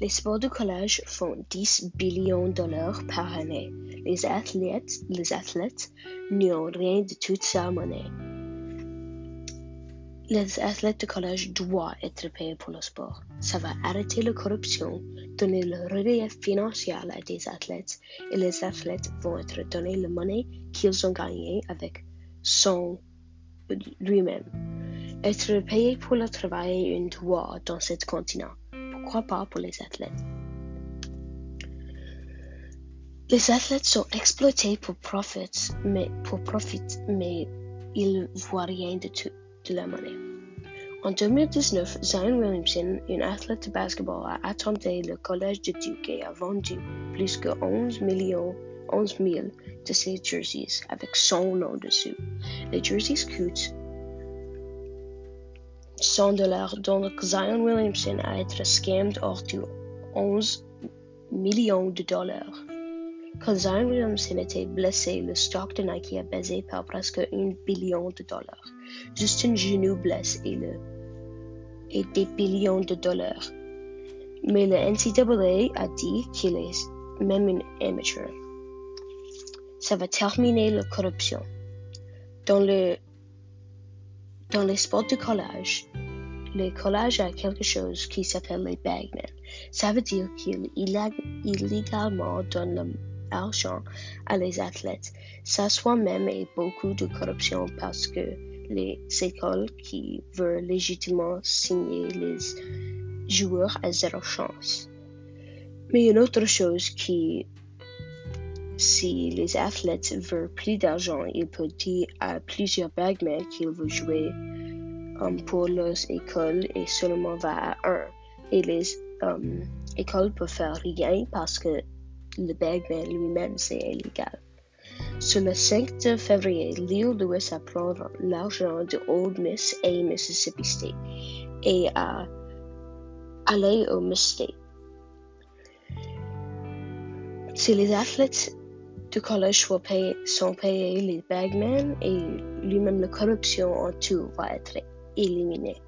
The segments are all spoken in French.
Les sports de collège font 10 billions de dollars par année. Les athlètes n'ont rien de toute sa monnaie. Les athlètes de collège doivent être payés pour le sport. Ça va arrêter la corruption, donner le relief financier à des athlètes, et les athlètes vont être donnés la monnaie qu'ils ont gagnée avec son lui-même. Être payé pour le travail est un droit dans ce continent. Pourquoi pas pour les athlètes? Les athlètes sont exploités pour profit, mais ils voient rien de la monnaie. En 2019, Zion Williamson, un athlète de basketball, a attendu le collège de Duke et a vendu plus que 11 000 de ses jerseys avec son nom dessus. Les jerseys coûtent $100, donc Zion Williamson a été scammed hors de 11 millions de dollars. Quand Zion Williamson était blessé, le stock de Nike a baissé par presque $1 billion. Juste un genou blessé et des billions de dollars. Mais le NCAA a dit qu'il est même un amateur. Ça va terminer la corruption. Dans les sports de collège, le collège a quelque chose qui s'appelle les bagmen. Ça veut dire qu'il illégalement donne l'argent à les athlètes. Ça soi-même est beaucoup de corruption parce que les écoles qui veulent légitimement signer les joueurs à zéro chance. Mais une autre chose si les athlètes veulent plus d'argent, ils peuvent dire à plusieurs bagmen qu'ils veulent jouer pour leurs écoles et seulement va à un. Et les écoles peuvent faire rien parce que le bagman lui-même c'est illégal. Sur le 5 février, Leo Lewis a pris l'argent de Ole Miss et Mississippi State et a allé au Miss State. Si les athlètes de collège sont payés, les bagmen et lui-même la corruption en tout va être éliminée.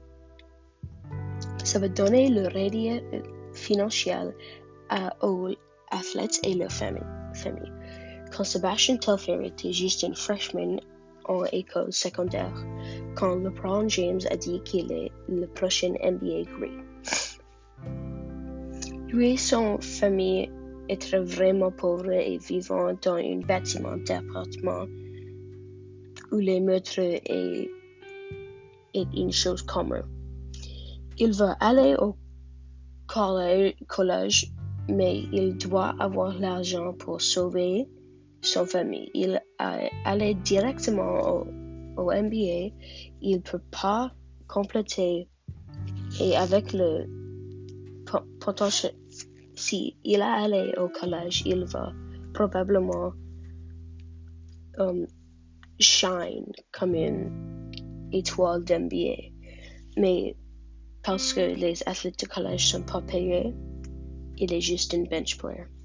Ça va donner le relief financier aux athlètes et leurs familles. Quand Sebastian Telfair était juste un freshman en école secondaire, quand LeBron James a dit qu'il est le prochain NBA great. Lui et son famille étaient vraiment pauvres et vivant dans un bâtiment d'appartement où les meurtres est une chose commune. Il veut aller au collège, mais il doit avoir l'argent pour sauver son famille. Il a allé directement au NBA. Il ne peut pas compléter et avec le potentiel. Si il a allé au collège, il va probablement shine comme une étoile d'NBA. Mais parce que les athlètes de collège sont pas payés, il est juste un bench player.